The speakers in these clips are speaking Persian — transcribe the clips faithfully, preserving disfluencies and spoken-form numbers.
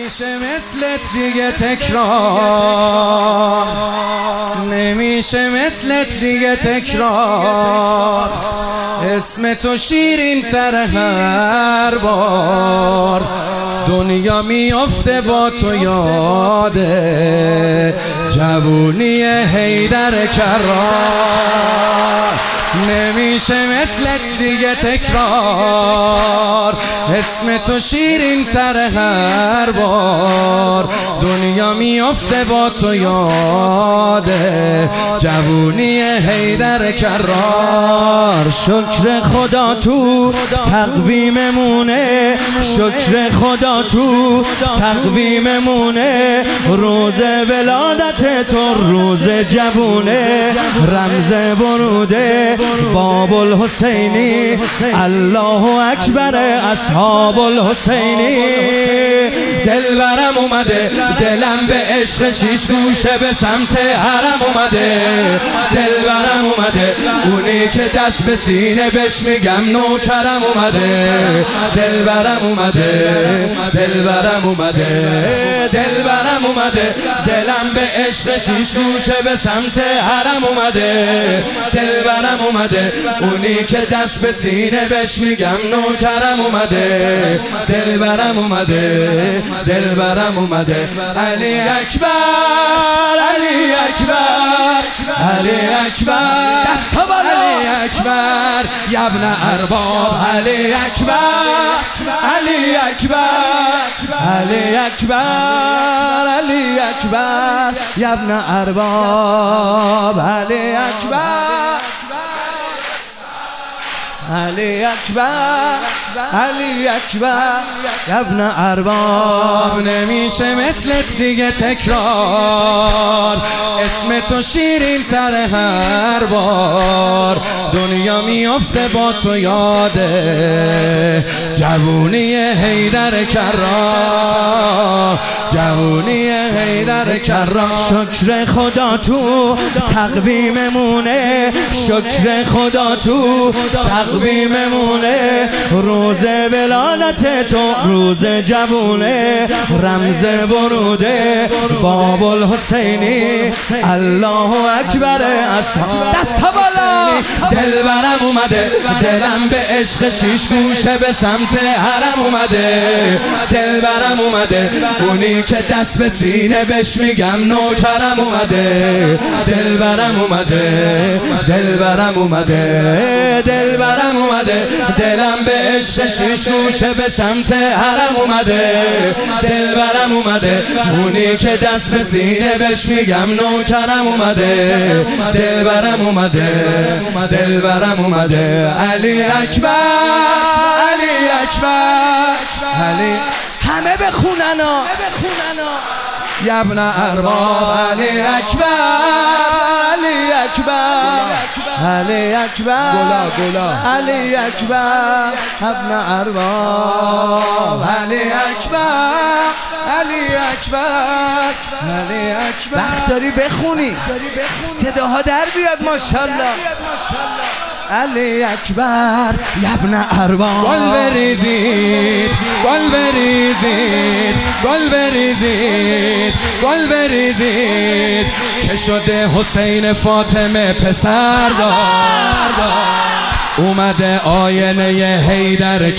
نمیشه مثلت دیگه تکرار، نمیشه مثلت دیگه تکرار. اسم تو شیرین تر هر بار، دنیا میافته با تو یاده جوونی حیدر کرار. نمیشه مثلت دیگه تکرار، اسم تو شیرین تر هر بار، دنیا میافته با تو یاده جوونی حیدر کرار. شکر خدا تو تقویممونه، شکر خدا تو تقویممونه، روز ولادت تو روز جوونه، رمز وروده باب الحسینی، الله اکبر اصحاب الحسینی. دلبرم اومده دلم به عشق شیش گوشه به سمت حرم اومده. دلبرم اومده اونی که دست به سینه بهش میگم نوکرم اومده. دلبرم اومده دلبرم اومده دلبرم اومده دلم به عشق شیش گوشه به سمت حرم اومده. دلبرم اومده اونی که دست به سینه بهش میگم نوکرم اومده. دلبرم اومده دلبرم اومده. علی اکبر علی اکبر علی اکبر علی اکبر یا ابن ارباب. علی اکبر علی اکبر علی اکبر علی اکبر یا ابن ارباب. علی اکبر علی اکبر علی اکبر یا ابن ارباب. نمیشه مثلت دیگه تکرار، اسم تو شیرین تر هر بار، دنیا میافته با تو یاده جوونی حیدر کرار، جوونی حیدر کرار. شکر خدا تو تقویممونه، شکر خدا تو تقویممونه، روز ولادت تو روز جوونه، رمز وروده باب الحسینی، الله اکبر اصحاب. دست بالا. دلبرم اومده دلم به عشق شیش گوشه به سمت حرم اومده. دلبرم اومده اونی که دست به سینه بهش میگم نوکرم اومده. دلبرم اومده دلبرم اومده دلبرم اومده دلم به عشق شیش گوشه به سمت حرم اومده. دلبرم اومده اونی که دست به سینه بهش میگم نوکرم اومده. دلبرم اومده دلبرم اومده. علی اکبر علی اکبر علی همه بخوننا یا ابن ارباب. علی اکبر علی اکبر علی اکبر گلا گلا علی اکبر ابن ارباب. علی اکبر علی اکبر علی اکبر. وقت داری بخونی صداها در بیاد ماشاءالله. علی اکبر یا ابن ارباب. گل بریزید گل بریزید گل بریزید گل بریزید که شده حسین فاطمه پسر دار. اومده آینه حیدر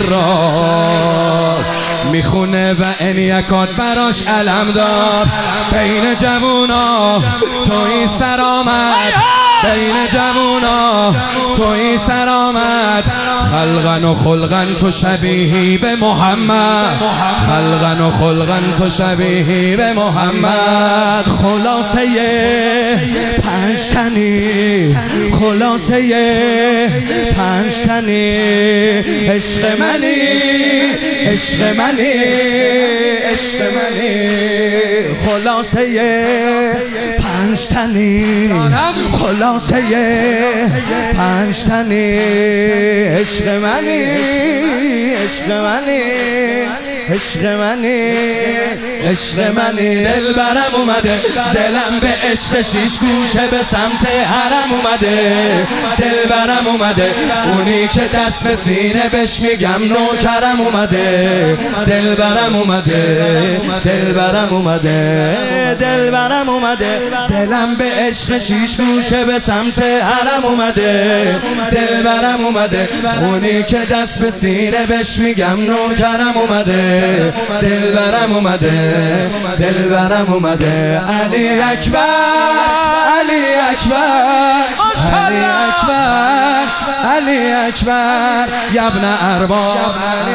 کرار، میخونه و انیکات براش علم دار. بین جوونا توی سر آمد، بین جوونا توی سر آمد. خلقن و خلقن تو شبیهی به محمد، خلقن و خلقن تو شبیهی به محمد. خلاصه پنج تنی، خلاصه پنج تنی، عشق منی عشق منی عشق منی. خلاصه پنج تنی، خلاصه پنج تنی، عشق منی عشق منی عشق منی عشق منی دلبرم اومده دلم به عشق شیش گوشه به سمت حرم اومده دلبرم اومده اونی که دست به سینه بهش میگم نوکرم اومده دلبرم اومده دلبرم اومده دلبرم اومده دلم به عشق شیش گوشه به سمت حرم اومده دلبرم اومده اونی که دست به سینه بهش میگم نوکرم اومده دلبرم اومده دلبرم اومده علی اکبر علی اکبر علی اکبر علی اکبر یبن ارباب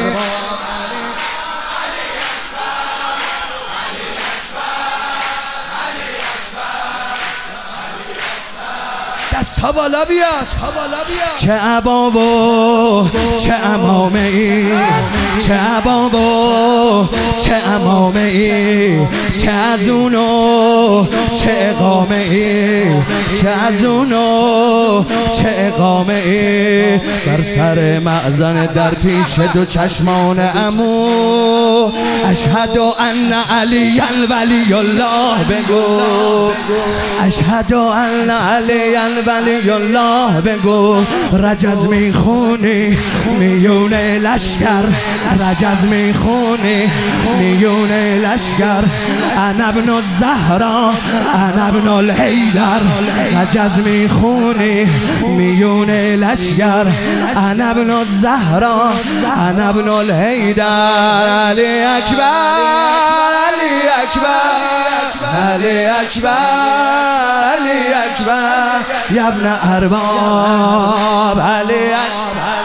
دست ها بالا بیاد چه عبا و چه امامه ای چه عبا و چه امامه ای چه از اونو چه اقامه ای چه از اونو چه اقامه ای بر سر معزن در پیش دو چشمان عمو اشهد ان علی ولی الله بگو اشهد ان علی ولی الله بگو رجز میخونی میون لشکر رجز میخونی میون لشکر انا ابن الزهرا انا ابن الحیدر رجز میخونی میون لشکر انا ابن الزهرا انا ابن الحیدر علی اکبر علی اکبر علی اکبر علی اکبر یبن ارباب علی اکبر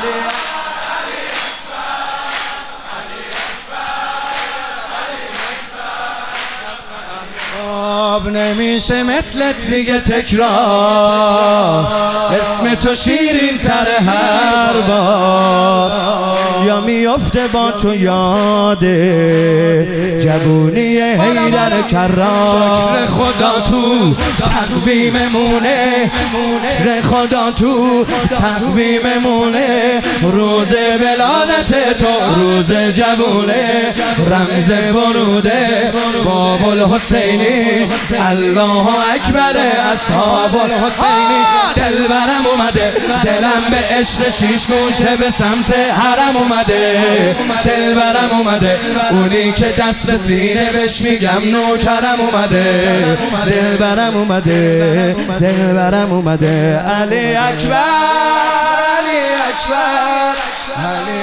نمیشه مثلت دیگه تکرار اسم تو شیرین تر هر بار یا میفته با تو یاده جوونی حیدر کرار شکر خدا تو تقویممونه شکر خدا تو تقویممونه روز ولادت تو روز جوونه رمز بروده باب الحسینی الله اکبر اصحاب الحسینی دلبرم اومده دلم به عشق شیش گوشه به سمت حرم اومده دلبرم اومده اونی که دست به سینه بهش میگم نوکرم اومده دلبرم اومده دلبرم اومده علی اکبر علی اکبر علی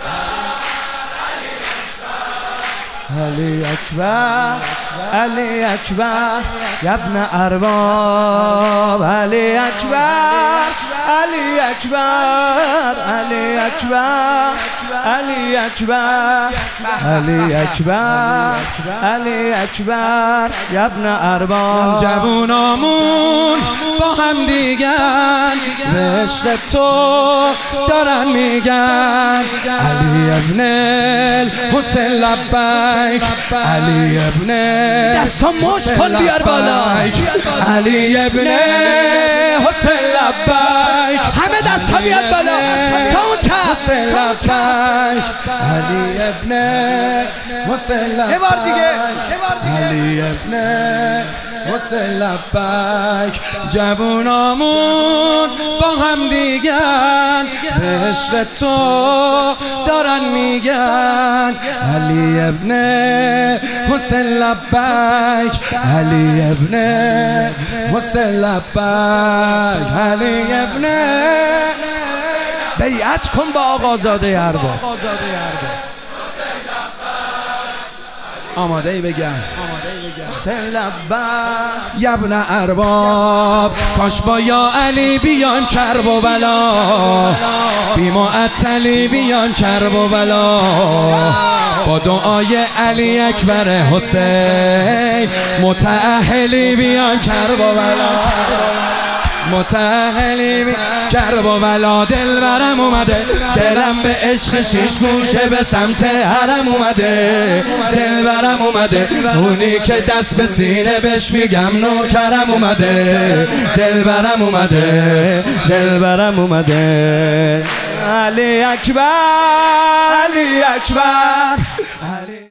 علی اکبر علی اکبر یبن ارباب علی اکبر علی اکبر علی اکبر علی اکبر علی اکبر علی اکبر یبن ارباب جوونامون با هم دیگن به عشق تو دارن میگن علی ابن حسین لبیک علی ابن دستا مش کن بیار بالا علی ابن حسین لبیک همه دست ها بیاد بالا تا اون چپ حسین لبیک علی ابن حسین لبیک یه بار دیگه علی ابن حسین لبیک جوونامون با هم دیگن به عشق تو دارن میگن علی ابن حسین لبیک علی ابن حسین لبیک علی ابن بیعت کن با آقازاده ارباب آماده ای بگم حسین لبیک یبن ارباب کاش با یا علی بیان کرب و بلا بی معطلی بیان کرب و بلا با دعای علی اکبر حسین متأهلی بیان کرب و بلا متأهلی کرب و بلا دلبرم اومده دلم به عشق شیش گوشه به سمت حرم اومده دلبرم اومده اونی که دست به سینه بهش میگم نوکرم اومده دلبرم اومده دلبرم اومده علی اکبر علی اکبر